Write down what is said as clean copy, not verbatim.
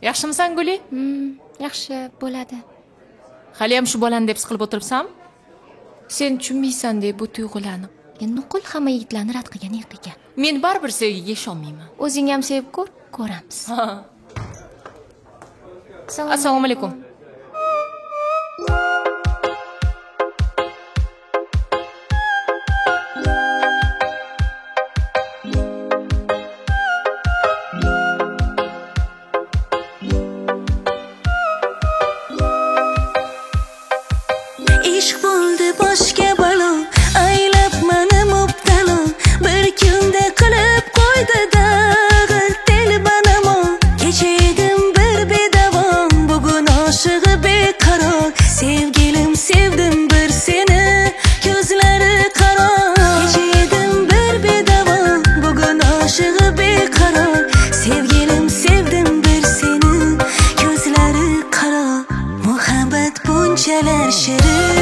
Yaxshimisan, Guli? Yaxshi bo'ladi. Hali ham shu bolani deb siqilib o'tiribsanmi? Sen tushunmaysan deb bu tuyg'ularni. Nuqul hamma yigitlarni rad qilgan ekan. Men baribir sevgiga ishonmayman. O'zing ham sevib ko'r, ko'ramiz. Assalomu alaykum. Ishq bo'ldi boshga balo, aylab meni mubtalo, bir kunda qilib qo'ydi dag'al telbanamo. Kecha edim bir bedavom, bugun oshig'i beqaror. Sevgilim sevdim bir seni, ko'zlari qaro. Kecha edim bir bedavom, bugun oshig'i beqaror. Sevgilim sevdim bir seni, ko'zlari qaro. Muhabbat bunchalar shirin.